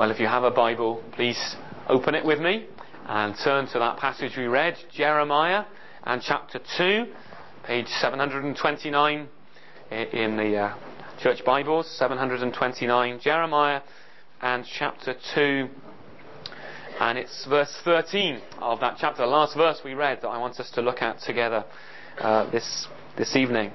Well, if you have a Bible, please open it with me and turn to that passage we read, Jeremiah and chapter 2, page 729 in the church Bibles, 729, Jeremiah and chapter 2, and it's verse 13 of that chapter, the last verse we read, that I want us to look at together this evening.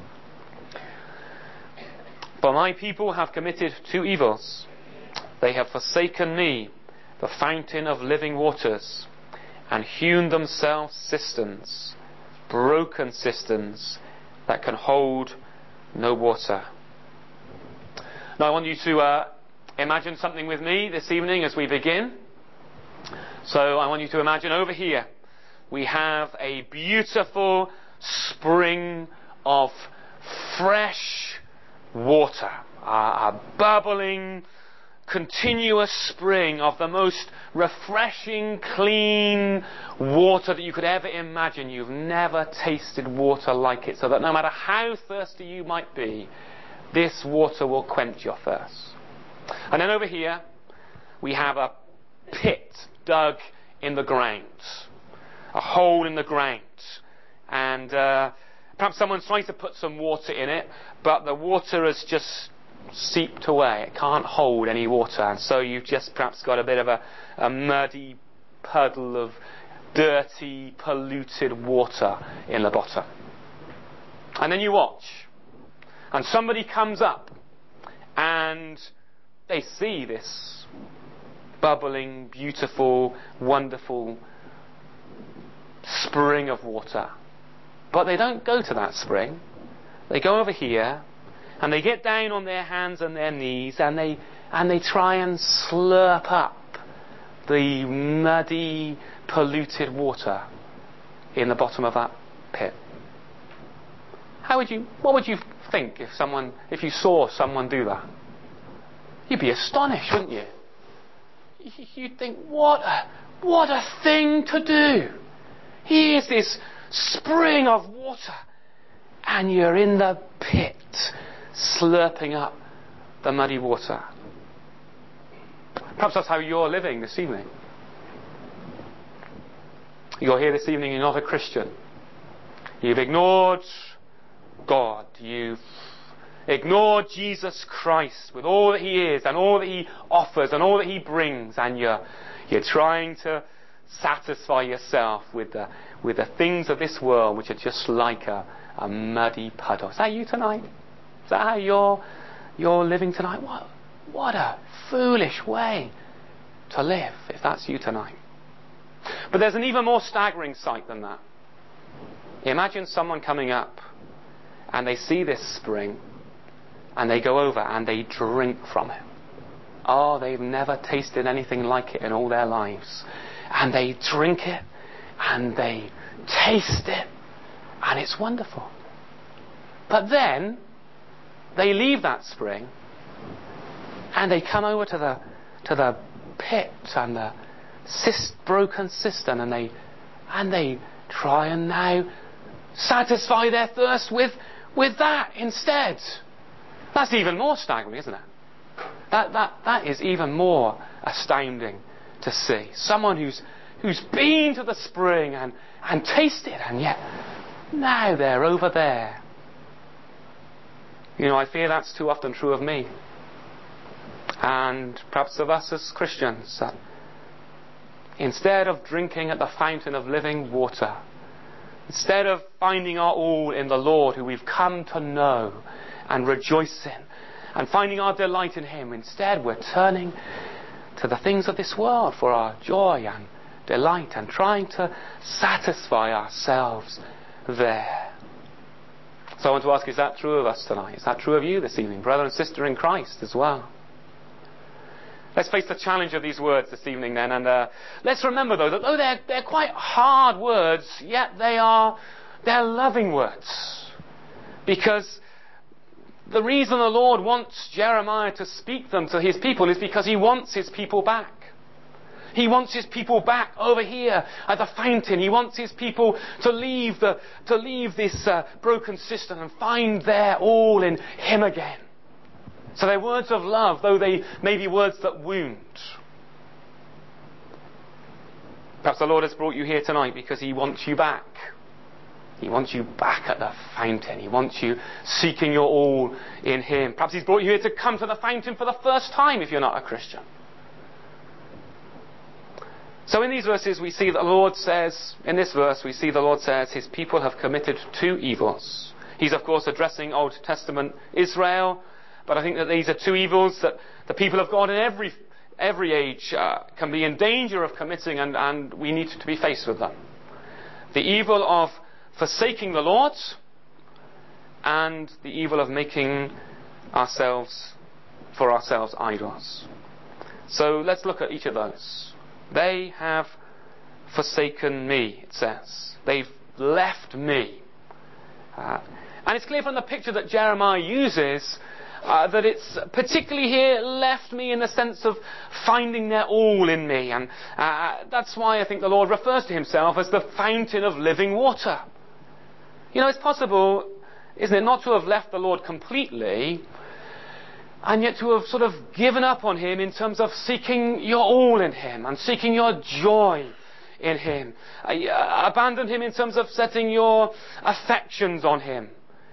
For my people have committed two evils. They have forsaken me, the fountain of living waters, and hewn themselves cisterns, broken cisterns that can hold no water. Now I want you to imagine something with me this evening as we begin. So I want you to imagine over here we have a beautiful spring of fresh water, a bubbling, continuous spring of the most refreshing, clean water that you could ever imagine. You've never tasted water like it, so that no matter how thirsty you might be, this water will quench your thirst. And then over here we have a pit dug in the ground, a hole in the ground, and perhaps someone's trying to put some water in it, but the water has just seeped away. It can't hold any water, and so you've just perhaps got a bit of a muddy puddle of dirty, polluted water in the bottom. And then you watch, and somebody comes up and they see this bubbling, beautiful, wonderful spring of water, but they don't go to that spring. They go over here and they get down on their hands and their knees and they try and slurp up the muddy, polluted water in the bottom of that pit. What would you think if you saw someone do that? You'd be astonished, wouldn't you? You'd think, what a thing to do. Here's this spring of water, and you're in the pit, slurping up the muddy water. Perhaps that's how you're living this evening. You're here this evening, you're not a Christian. You've ignored God. You've ignored Jesus Christ with all that He is and all that He offers and all that He brings, and you're trying to satisfy yourself with the things of this world, which are just like a muddy puddle. Is that you tonight? Is that how you're living tonight? What a foolish way to live, if that's you tonight. But there's an even more staggering sight than that. Imagine someone coming up and they see this spring and they go over and they drink from it. Oh, they've never tasted anything like it in all their lives. And they drink it and they taste it and it's wonderful. But then they leave that spring and they come over to the pit and the broken cistern, and they try and now satisfy their thirst with that instead. That's even more staggering, isn't it? That is even more astounding to see. Someone who's been to the spring and tasted, and yet now they're over there. You know, I fear that's too often true of me, and perhaps of us as Christians. Instead of drinking at the fountain of living water, instead of finding our all in the Lord, who we've come to know and rejoice in, and finding our delight in Him, instead we're turning to the things of this world for our joy and delight, and trying to satisfy ourselves there. So I want to ask, is that true of us tonight? Is that true of you this evening, brother and sister in Christ as well? Let's face the challenge of these words this evening then, and let's remember though that though they're quite hard words, yet they're loving words. Because the reason the Lord wants Jeremiah to speak them to His people is because He wants His people back. He wants His people back over here at the fountain. He wants His people to leave this broken cistern and find their all in Him again. So they're words of love, though they may be words that wound. Perhaps the Lord has brought you here tonight because He wants you back. He wants you back at the fountain. He wants you seeking your all in Him. Perhaps He's brought you here to come to the fountain for the first time if you're not a Christian. So in these verses we see that the Lord says, in this verse we see the Lord says His people have committed two evils. He's of course addressing Old Testament Israel, but I think that these are two evils that the people of God in every age can be in danger of committing, and we need to be faced with them. The evil of forsaking the Lord, and the evil of making ourselves idols. So let's look at each of those. They have forsaken me, it says. They've left me. And it's clear from the picture that Jeremiah uses that it's particularly here left me in the sense of finding their all in me. And that's why I think the Lord refers to Himself as the fountain of living water. You know, it's possible, isn't it, not to have left the Lord completely, and yet to have sort of given up on Him in terms of seeking your all in Him and seeking your joy in Him. Abandon Him in terms of setting your affections on Him.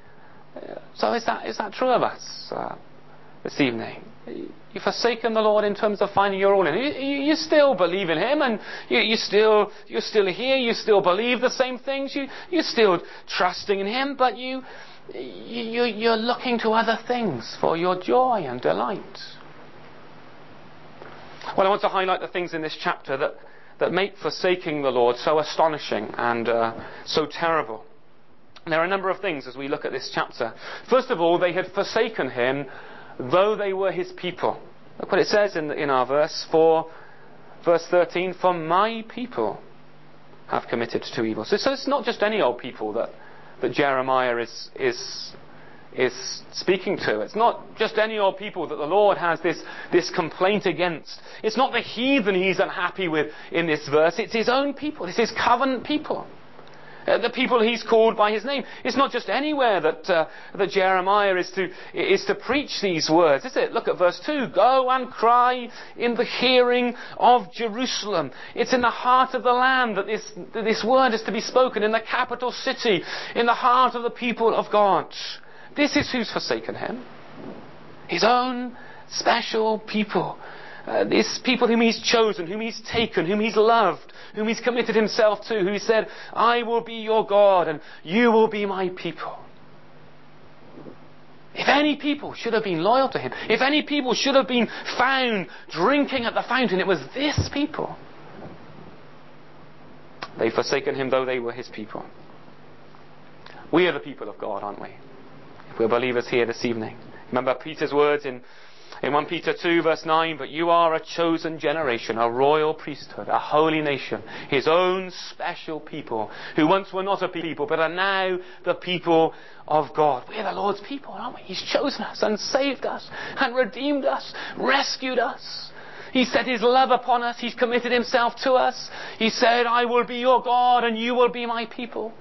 So is that true of us this evening? You've forsaken the Lord in terms of finding your all in Him. You still believe in Him, and you're still here. You still believe the same things. You're still trusting in Him, but you're looking to other things for your joy and delight. Well, I want to highlight the things in this chapter that make forsaking the Lord so astonishing and so terrible. There are a number of things as we look at this chapter. First of all, they had forsaken Him, though they were His people. Look what it says in our verse 4, verse 13. For my people have committed two evils. So it's not just any old people that Jeremiah is speaking to. It's not just any old people that the Lord has this complaint against. It's not the heathen He's unhappy with in this verse. It's His own people. It's His covenant people. The people He's called by His name. It's not just anywhere that Jeremiah is to preach these words, is it? Look at verse 2. Go and cry in the hearing of Jerusalem. It's in the heart of the land that this word is to be spoken, in the capital city, in the heart of the people of God. This is who's forsaken Him. His own special people. This people whom He's chosen, whom He's taken, whom He's loved, whom He's committed Himself to, who He said, I will be your God and you will be my people. If any people should have been loyal to Him, if any people should have been found drinking at the fountain, it was this people. They've forsaken Him though they were His people. We are the people of God, aren't we? If we're believers here this evening. Remember Peter's words in 1 Peter 2 verse 9, but you are a chosen generation, a royal priesthood, a holy nation, His own special people, who once were not a people, but are now the people of God. We're the Lord's people, aren't we? He's chosen us and saved us and redeemed us, rescued us. He set His love upon us. He's committed Himself to us. He said, I will be your God and you will be my people.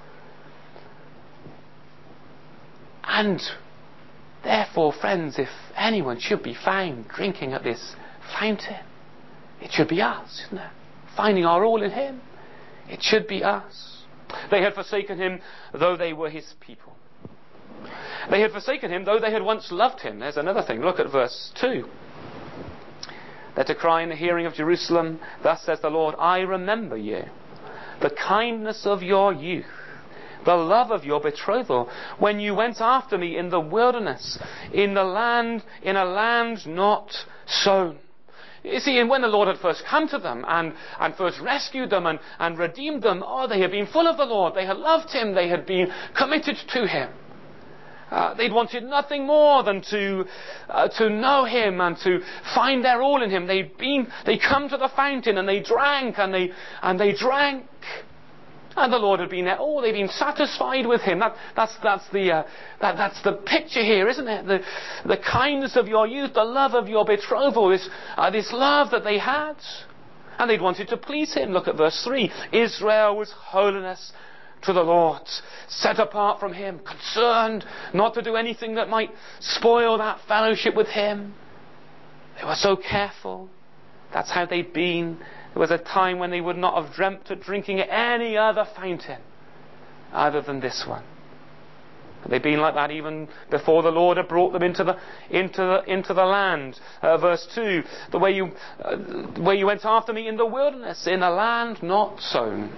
And therefore, friends, if anyone should be found drinking at this fountain, it should be us, isn't it? Finding our all in Him. It should be us. They had forsaken Him though they were His people. They had forsaken Him though they had once loved Him. There's another thing. Look at verse 2. They're to cry in the hearing of Jerusalem, thus says the Lord, I remember you, the kindness of your youth, the love of your betrothal, when you went after me in the wilderness, in a land not sown. You see, and when the Lord had first come to them and first rescued them and redeemed them, they had been full of the Lord. They had loved Him. They had been committed to Him. They'd wanted nothing more than to know Him and to find their all in Him. They come to the fountain and they drank and they drank. And the Lord had been there. They'd been satisfied with Him. That's the picture here, isn't it? The kindness of your youth, the love of your betrothal, this love that they had. And they'd wanted to please Him. Look at verse 3. Israel was holiness to the Lord, set apart from Him, concerned not to do anything that might spoil that fellowship with Him. They were so careful. That's how they'd been. There was a time when they would not have dreamt of drinking at any other fountain other than this one. They'd been like that even before the Lord had brought them into the land. Verse 2, the way you went after me in the wilderness, in a land not sown.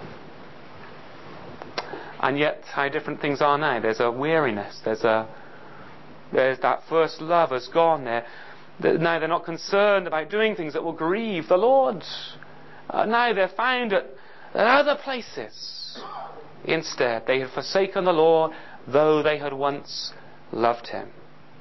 And yet, how different things are now. There's a weariness. There's that first love has gone there. Now they're not concerned about doing things that will grieve the Lord. Now they're found at other places. Instead, they have forsaken the Lord, though they had once loved Him.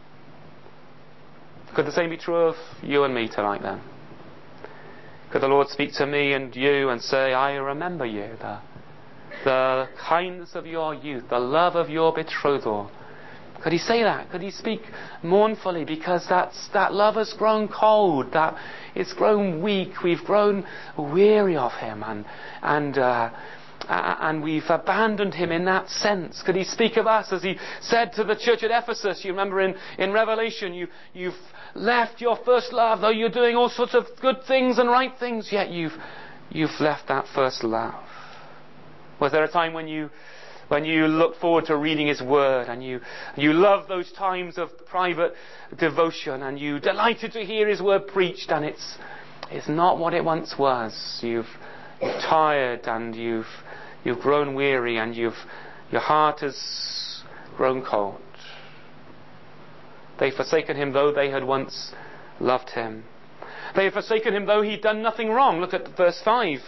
Could the same be true of you and me tonight then? Could the Lord speak to me and you and say, I remember you, the kindness of your youth, the love of your betrothal? Could He say that? Could He speak mournfully because that love has grown cold, that it's grown weak, we've grown weary of Him and we've abandoned Him in that sense? Could He speak of us as He said to the church at Ephesus? You remember in Revelation, you've left your first love, though you're doing all sorts of good things and right things, yet you've left that first love. Was there a time when you looked forward to reading His Word and you loved those times of private devotion and you delighted to hear His Word preached, and it's not what it once was? You've tired and you've grown weary and your heart has grown cold. They've forsaken Him though they had once loved Him. They have forsaken Him though He'd done nothing wrong. Look at verse 5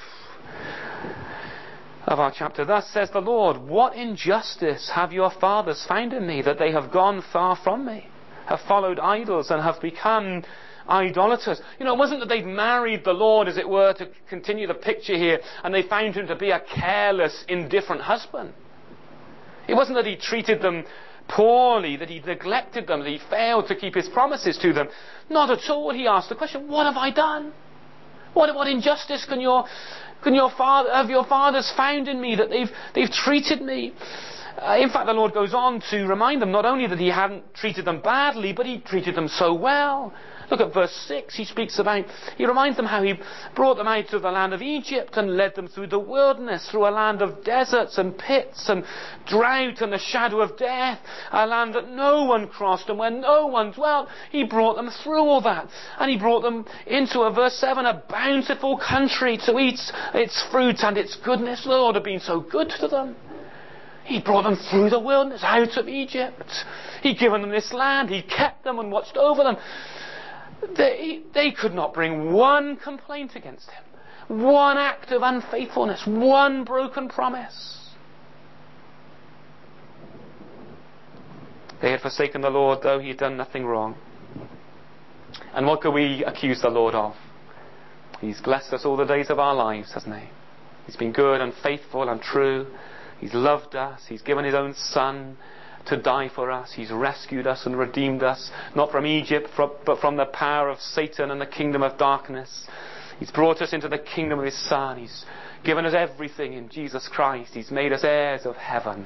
of our chapter. Thus says the Lord, what injustice have your fathers found in me, that they have gone far from me, have followed idols and have become idolaters. It wasn't that they'd married the Lord, as it were, to continue the picture here, and they found Him to be a careless, indifferent husband. It wasn't that He treated them poorly, that He neglected them, that He failed to keep His promises to them. Not at all. He asked the question, what have I done? What injustice can your fathers found in me, that they've treated me? In fact, the Lord goes on to remind them not only that He hadn't treated them badly, but He treated them so well. Look at verse 6. He reminds them how He brought them out of the land of Egypt and led them through the wilderness, through a land of deserts and pits and drought and the shadow of death, a land that no one crossed and where no one dwelt. He brought them through all that. And He brought them into, verse 7, a bountiful country to eat its fruit and its goodness. The Lord had been so good to them. He brought them through the wilderness, out of Egypt. He'd given them this land. He kept them and watched over them. They could not bring one complaint against Him, one act of unfaithfulness, one broken promise. They had forsaken the Lord, though He had done nothing wrong. And what could we accuse the Lord of? He's blessed us all the days of our lives, hasn't He? He's been good and faithful and true. He's loved us. He's given His own Son to die for us. He's rescued us and redeemed us, not from Egypt, but from the power of Satan and the kingdom of darkness. He's brought us into the kingdom of His Son. He's given us everything in Jesus Christ. He's made us heirs of heaven.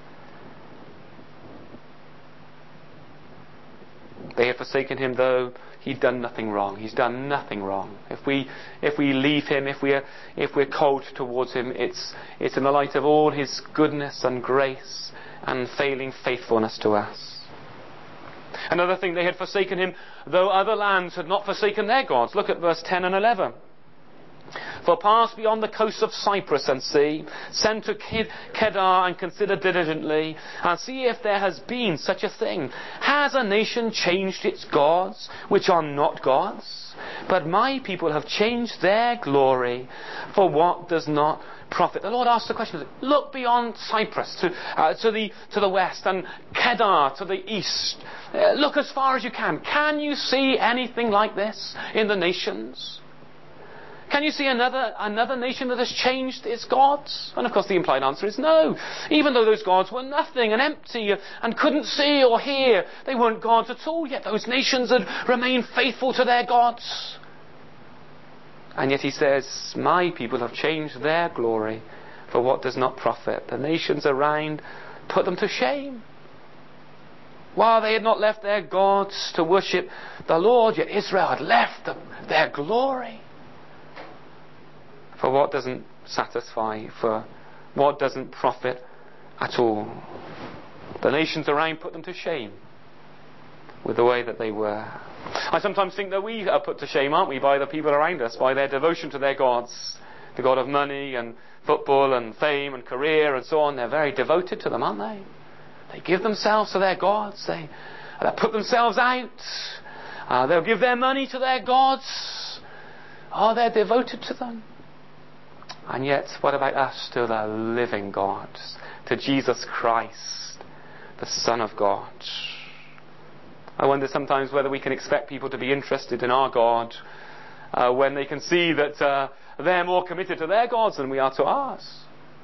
They have forsaken Him, though He'd done nothing wrong. He's done nothing wrong. If we leave Him, if we're cold towards Him, it's in the light of all His goodness and grace and failing faithfulness to us. Another thing, they had forsaken Him, though other lands had not forsaken their gods. Look at verse 10 and 11. For pass beyond the coasts of Cyprus and see, send to Kedar and consider diligently, and see if there has been such a thing. Has a nation changed its gods, which are not gods? But my people have changed their glory for what does not profit. The Lord asked the question, look beyond Cyprus to the west, and Kedar to the east. Look as far as you can. Can you see anything like this in the nations? Can you see another nation that has changed its gods? And of course the implied answer is no. Even though those gods were nothing and empty and couldn't see or hear, they weren't gods at all, yet those nations had remained faithful to their gods. And yet He says, my people have changed their glory for what does not profit. The nations around put them to shame. While they had not left their gods to worship the Lord, yet Israel had left their glory. For what doesn't satisfy, for what doesn't profit at all. The nations around put them to shame with the way that they were. I sometimes think that we are put to shame, aren't we, by the people around us, by their devotion to their gods, the god of money and football and fame and career and so on. They're very devoted to them, aren't they? They give themselves to their gods. They put themselves out. They'll give their money to their gods. Oh, they're devoted to them. And yet, what about us to the living God, to Jesus Christ, the Son of God? I wonder sometimes whether we can expect people to be interested in our God when they can see that they're more committed to their gods than we are to ours.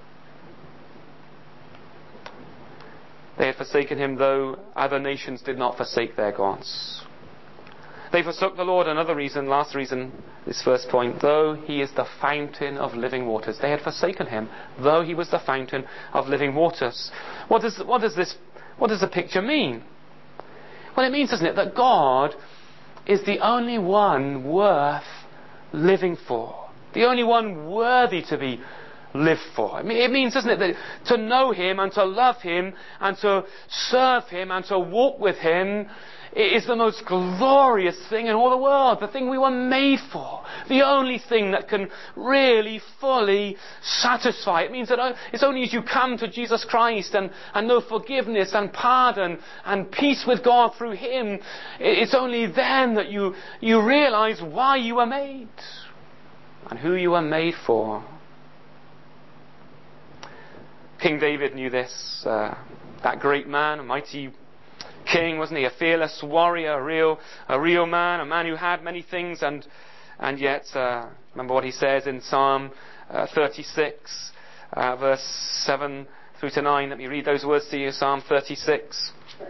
They had forsaken him, though other nations did not forsake their gods. They forsook the Lord. Another reason, last reason, this first point, though he is the fountain of living waters. They had forsaken him, though he was the fountain of living waters. What does the picture mean? Well, it means, doesn't it, that God is the only one worth living for. The only one worthy to be lived for. It means, doesn't it, that to know him and to love him and to serve him and to walk with him is the most glorious thing in all the world. The thing we were made for. The only thing that can really fully satisfy. It means that it's only as you come to Jesus Christ and know forgiveness and pardon and peace with God through him, it's only then that you realize why you were made and who you were made for. King David knew this. That great man, a mighty king, wasn't he? A fearless warrior, a real man, a man who had many things, and yet, remember what he says in Psalm 36, verse 7 through to 9. Let me read those words to you. Psalm 36.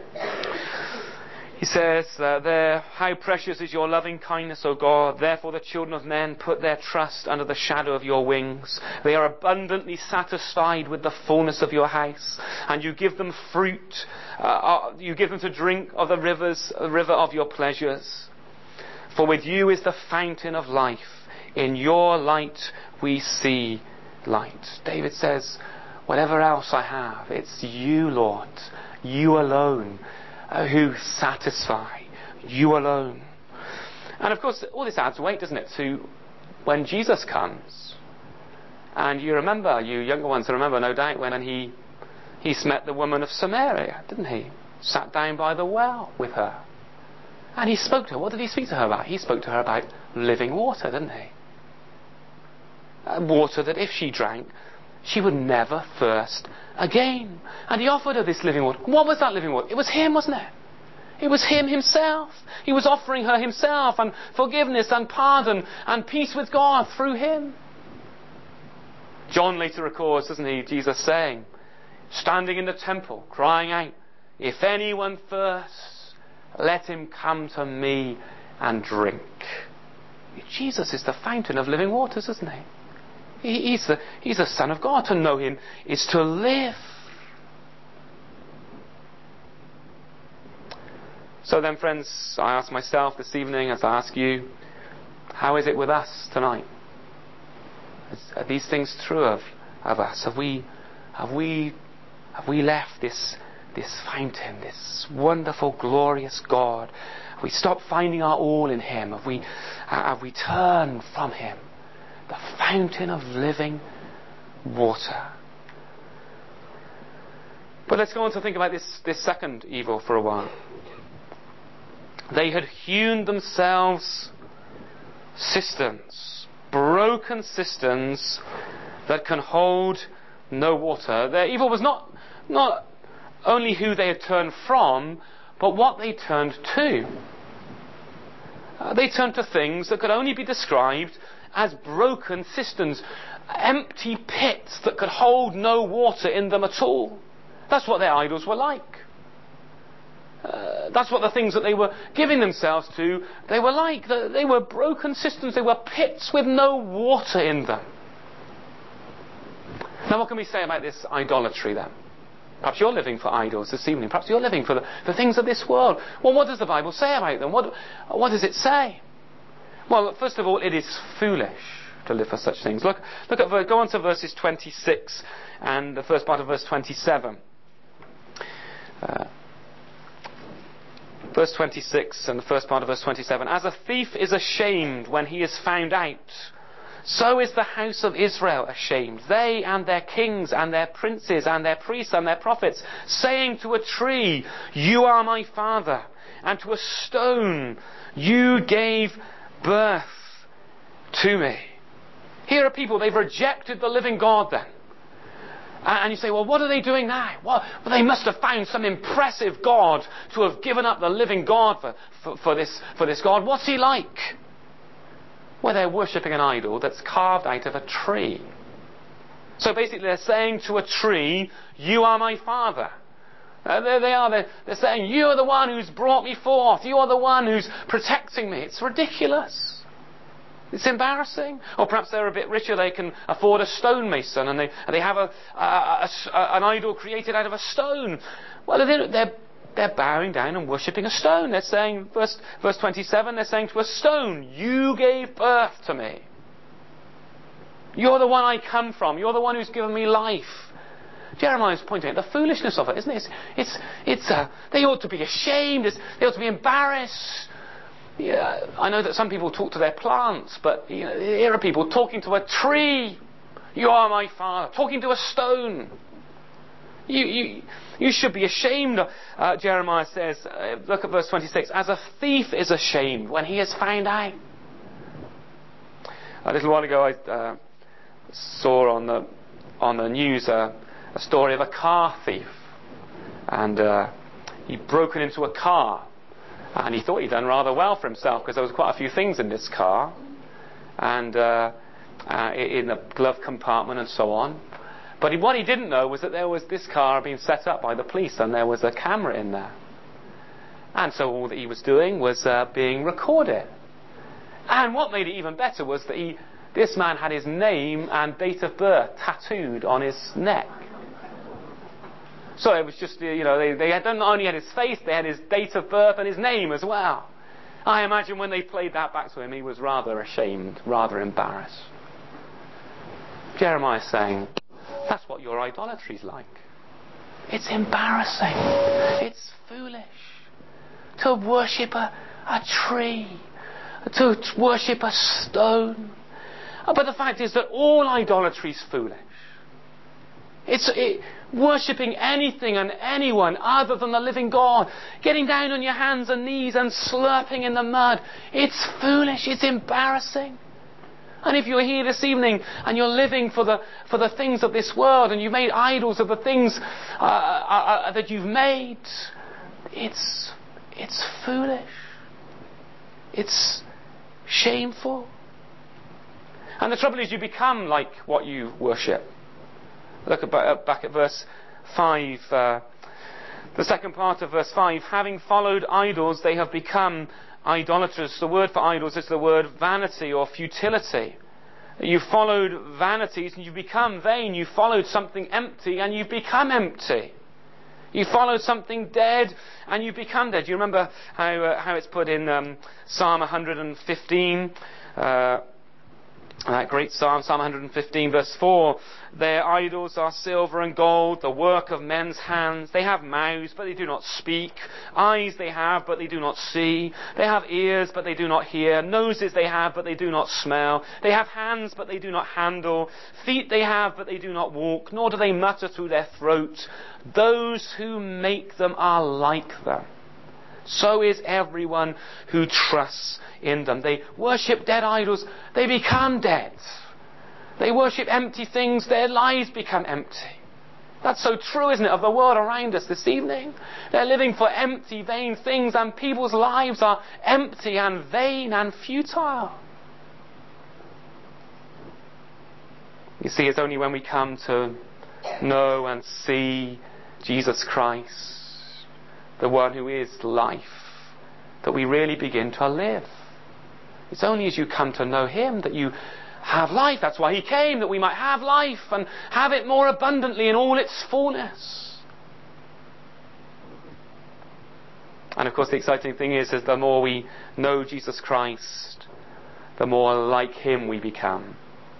He says there, how precious is your loving kindness, O God. Therefore the children of men put their trust under the shadow of your wings. They are abundantly satisfied with the fullness of your house. And you give them fruit. You give them to drink of the river of your pleasures. For with you is the fountain of life. In your light we see light. David says, whatever else I have, it's you, Lord. You alone. Who satisfy, you alone. And of course, all this adds weight, doesn't it, to when Jesus comes. And you remember, you younger ones remember, no doubt, when he met the woman of Samaria, didn't he? Sat down by the well with her. And he spoke to her. What did he speak to her about? He spoke to her about living water, didn't he? Water that if she drank, she would never thirst again. And he offered her this living water. What was that living water? It was him, wasn't it? It was him himself. He was offering her himself and forgiveness and pardon and peace with God through him. John later records, doesn't he, Jesus saying, standing in the temple, crying out, if anyone thirsts, let him come to me and drink. Jesus is the fountain of living waters, isn't he? He's the Son of God. To know him is to live. So then, friends, I ask myself this evening, as I ask you, how is it with us tonight? Are these things true of us? Have we left this fountain, this wonderful, glorious God? Have we stopped finding our all in him? Have we turned from him? The fountain of living water. But let's go on to think about this second evil for a while. They had hewn themselves cisterns, broken cisterns that can hold no water. Their evil was not only who they had turned from, but what they turned to. They turned to things that could only be described as broken cisterns, empty pits that could hold no water in them at all. That's what their idols were like. That's what the things that they were giving themselves to, they were like. They were broken cisterns. They were pits with no water in them. Now Now what can we say about this idolatry then? Perhaps you're living for idols this evening. Perhaps you're living for the things of this world. Well, what does the Bible say about them? What does it say? Well, first of all, it is foolish to live for such things. Go on to verses 26 and the first part of verse 27. Verse 26 and the first part of verse 27. As a thief is ashamed when he is found out, so is the house of Israel ashamed. They and their kings and their princes and their priests and their prophets, saying to a tree, you are my father, and to a stone, you gave birth to me. Here are people, they've rejected the living God then. And you say, well, what are they doing now? Well, they must have found some impressive God to have given up the living God for this God. What's he like? Well, they're worshipping an idol that's carved out of a tree. So basically they're saying to a tree, you are my father. There they are. They're saying, you are the one who's brought me forth. You are the one who's protecting me. It's ridiculous. It's embarrassing. Or perhaps they're a bit richer. They can afford a stonemason and they have an idol created out of a stone. Well, they're bowing down and worshipping a stone. They're saying, verse 27, they're saying to a stone, you gave birth to me. You're the one I come from. You're the one who's given me life. Jeremiah's pointing out the foolishness of it, isn't it? They ought to be ashamed. They ought to be embarrassed. Yeah, I know that some people talk to their plants, but here are people talking to a tree. You are my father. Talking to a stone. You should be ashamed, Jeremiah says. Look at verse 26. As a thief is ashamed when he is found out. A little while ago I saw on the news a story of a car thief. And he'd broken into a car. And he thought he'd done rather well for himself because there was quite a few things in this car. And in the glove compartment and so on. But what he didn't know was that there was this car being set up by the police and there was a camera in there. And so all that he was doing was being recorded. And what made it even better was that this man had his name and date of birth tattooed on his neck. So it was just, they not only had his face, they had his date of birth and his name as well. I imagine when they played that back to him, he was rather ashamed, rather embarrassed. Jeremiah's saying, that's what your idolatry's like. It's embarrassing. It's foolish. To worship a tree. To worship a stone. But the fact is that all idolatry's foolish. Worshipping anything and anyone other than the living God. Getting down on your hands and knees and slurping in the mud. It's foolish. It's embarrassing. And if you're here this evening and you're living for the things of this world and you've made idols of the things that you've made, it's foolish. It's shameful. And the trouble is you become like what you worship. Look back at verse 5. The second part of verse 5. Having followed idols, they have become idolaters. The word for idols is the word vanity or futility. You followed vanities and you've become vain. You followed something empty and you've become empty. You followed something dead and you've become dead. Do you remember how it's put in Psalm 115? That great Psalm 115 verse 4. Their idols are silver and gold, the work of men's hands. They have mouths, but they do not speak. Eyes they have, but they do not see. They have ears, but they do not hear. Noses they have, but they do not smell. They have hands, but they do not handle. Feet they have, but they do not walk, nor do they mutter through their throat. Those who make them are like them. So is everyone who trusts in them. They worship dead idols, they become dead. They worship empty things, their lives become empty. That's so true, isn't it, of the world around us this evening? They're living for empty, vain things, and people's lives are empty and vain and futile. You see, it's only when we come to know and see Jesus Christ, the one who is life, that we really begin to live. It's only as you come to know Him that you have life. That's why he came, that we might have life and have it more abundantly in all its fullness. And of course the exciting thing is the more we know Jesus Christ, the more like him we become.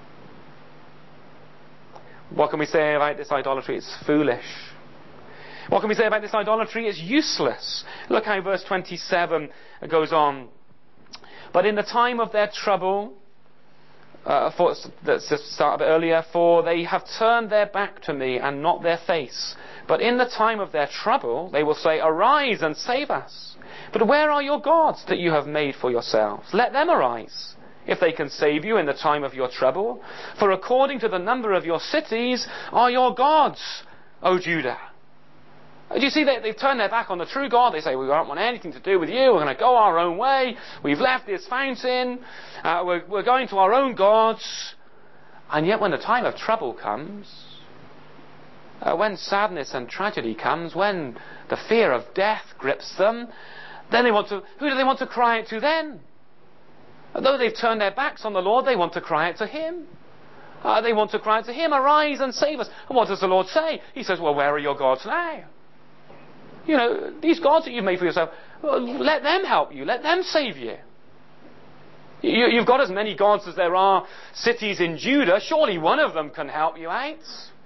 What can we say about this idolatry? It's foolish. What can we say about this idolatry? It's useless. Look how verse 27 goes on. But in the time of their trouble, let's just start a bit earlier, for they have turned their back to me and not their face. But in the time of their trouble, they will say, arise and save us. But where are your gods that you have made for yourselves? Let them arise, if they can save you in the time of your trouble. For according to the number of your cities are your gods, O Judah. Do you see they've turned their back on the true God? They say, we don't want anything to do with you. We're going to go our own way. We've left this fountain. We're going to our own gods. And yet when the time of trouble comes, when sadness and tragedy comes, when the fear of death grips them, then who do they want to cry out to then? Though they've turned their backs on the Lord, they want to cry out to him. They want to cry out to him, arise and save us. And what does the Lord say? He says, well, where are your gods now? You know, these gods that you've made for yourself, well, let them help you. Let them save you. You've got as many gods as there are cities in Judah. Surely one of them can help you out.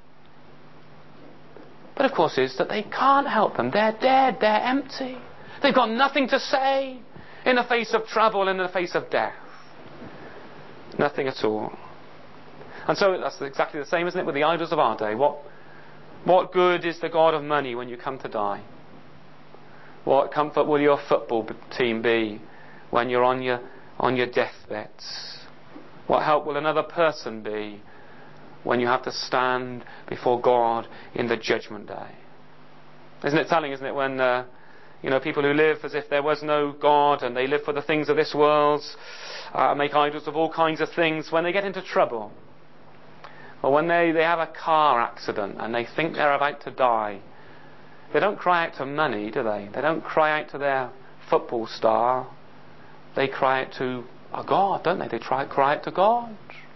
But of course it's that they can't help them. They're dead. They're empty. They've got nothing to say in the face of trouble, in the face of death. Nothing at all. And so that's exactly the same, isn't it, with the idols of our day. What good is the God of money when you come to die? What comfort will your football team be when you're on your deathbed? What help will another person be when you have to stand before God in the judgment day? Isn't it telling, isn't it, when people who live as if there was no God and they live for the things of this world, make idols of all kinds of things, when they get into trouble, or when they have a car accident and they think they're about to die, they don't cry out to money, do they? They don't cry out to their football star. They cry out to a God, don't they? They cry out to God.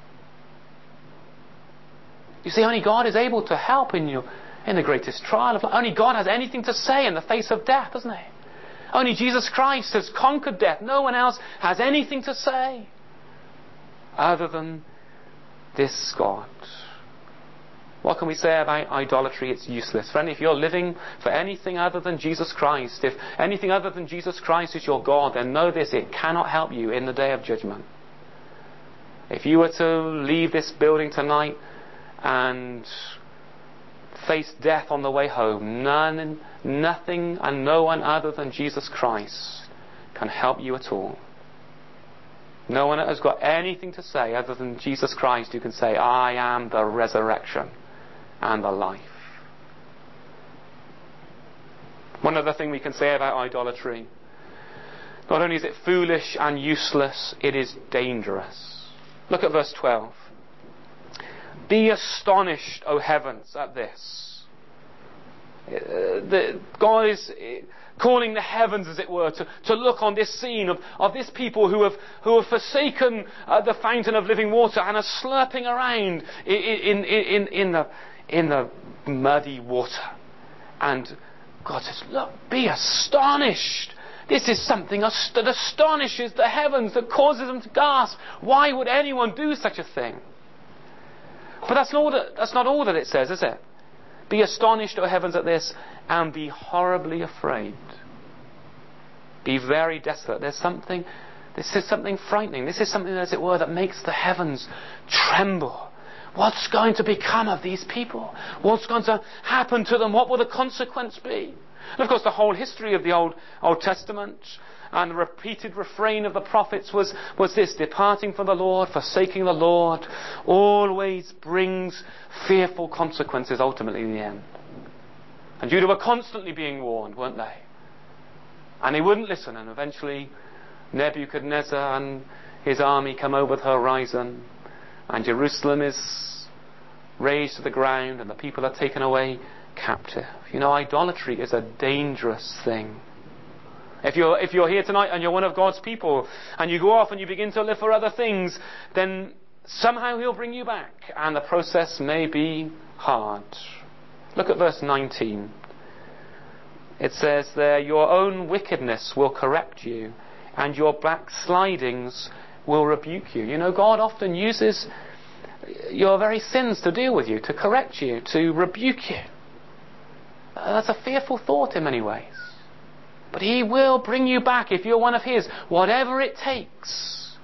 You see, only God is able to help in the greatest trial of life. Only God has anything to say in the face of death, doesn't he? Only Jesus Christ has conquered death. No one else has anything to say other than this God. What can we say about idolatry? It's useless. Friend, if you're living for anything other than Jesus Christ, if anything other than Jesus Christ is your God, then know this, it cannot help you in the day of judgment. If you were to leave this building tonight and face death on the way home, nothing and no one other than Jesus Christ can help you at all. No one has got anything to say other than Jesus Christ who can say, I am the resurrection and the life. One other thing we can say about idolatry, not only is it foolish and useless, it is dangerous. Look at verse 12. Be astonished, O heavens, at this. God is calling the heavens, as it were, to look on this scene of this people who have forsaken the fountain of living water and are slurping around in the muddy water. And God says, look, be astonished. This is something that astonishes the heavens, that causes them to gasp. Why would anyone do such a thing? But that's not all that it says, is it? Be astonished, O heavens, at this, and be horribly afraid. Be very desolate. This is something frightening. This is something, as it were, that makes the heavens tremble. What's going to become of these people? What's going to happen to them? What will the consequence be? And of course, the whole history of the Old Testament and the repeated refrain of the prophets was this: departing from the Lord, forsaking the Lord, always brings fearful consequences ultimately in the end. And Judah were constantly being warned, weren't they? And they wouldn't listen, and eventually Nebuchadnezzar and his army come over the horizon, and Jerusalem is razed to the ground, and the people are taken away captive. You know, idolatry is a dangerous thing. If you're here tonight and you're one of God's people, and you go off and you begin to live for other things, then somehow he'll bring you back, and the process may be hard. Look at verse 19. It says there, your own wickedness will correct you, and your backslidings will rebuke you. You know, God often uses your very sins to deal with you, to correct you, to rebuke you. That's a fearful thought in many ways. But he will bring you back if you're one of his, whatever it takes.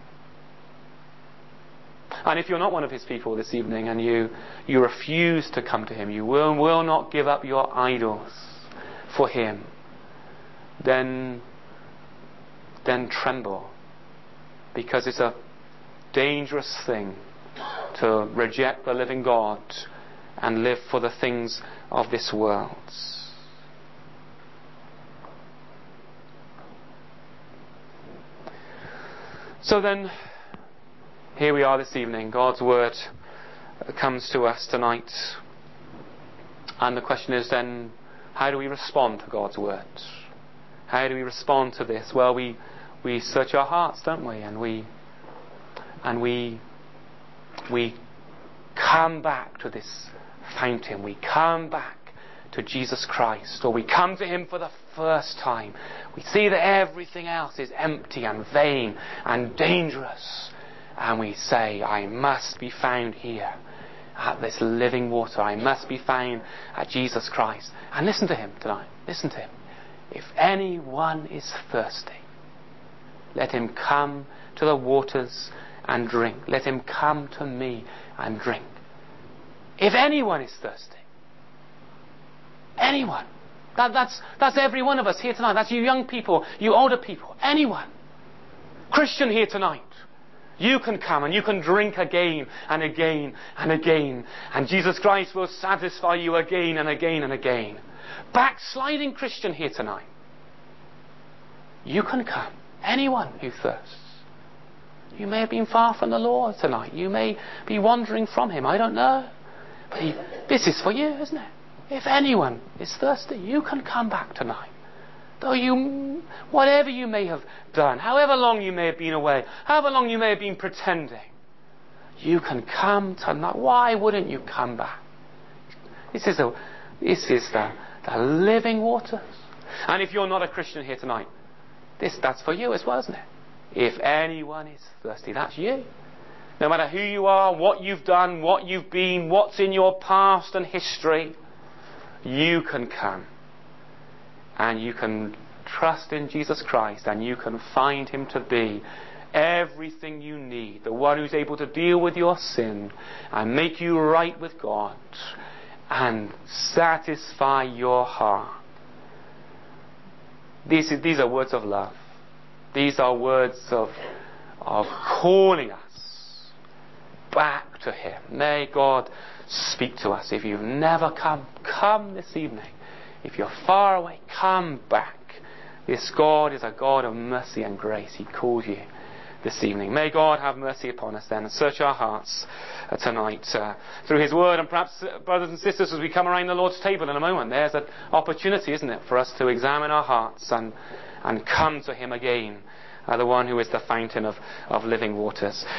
And if you're not one of his people this evening and you refuse to come to him, you will not give up your idols for him, then tremble. Because it's a dangerous thing to reject the living God and live for the things of this world. So then, here we are this evening. God's word comes to us tonight. And the question is then, how do we respond to God's word? How do we respond to this? Well, we search our hearts, don't we? And we come back to this fountain. We come back to Jesus Christ, or we come to him for the first time. We see that everything else is empty and vain and dangerous, and we say, I must be found here at this living water. I must be found at Jesus Christ. And listen to him tonight. Listen to him. If anyone is thirsty, let him come to the waters and drink. Let him come to me and drink. If anyone is thirsty. Anyone. That's every one of us here tonight. That's you young people, you older people. Anyone. Christian here tonight. You can come and you can drink again and again and again. And Jesus Christ will satisfy you again and again and again. Backsliding Christian here tonight. You can come. Anyone who thirsts. You may have been far from the Lord tonight. You may be wandering from him. I don't know. But this is for you, isn't it? If anyone is thirsty, you can come back tonight. Though whatever you may have done, however long you may have been away, however long you may have been pretending, you can come tonight. Why wouldn't you come back? This is the living waters. And if you're not a Christian here tonight, that's for you as well, isn't it? If anyone is thirsty, that's you. No matter who you are, what you've done, what you've been, what's in your past and history, you can come. And you can trust in Jesus Christ, and you can find him to be everything you need. The one who's able to deal with your sin and make you right with God and satisfy your heart. These are words of love. These are words of calling us back to him. May God speak to us. If you've never come this evening. If you're far away, come back. This God is a God of mercy and grace. He calls you this evening. May God have mercy upon us then and search our hearts tonight through his word. And perhaps, brothers and sisters, as we come around the Lord's table in a moment, there's an opportunity, isn't it, for us to examine our hearts and come to him again, the one who is the fountain of living waters.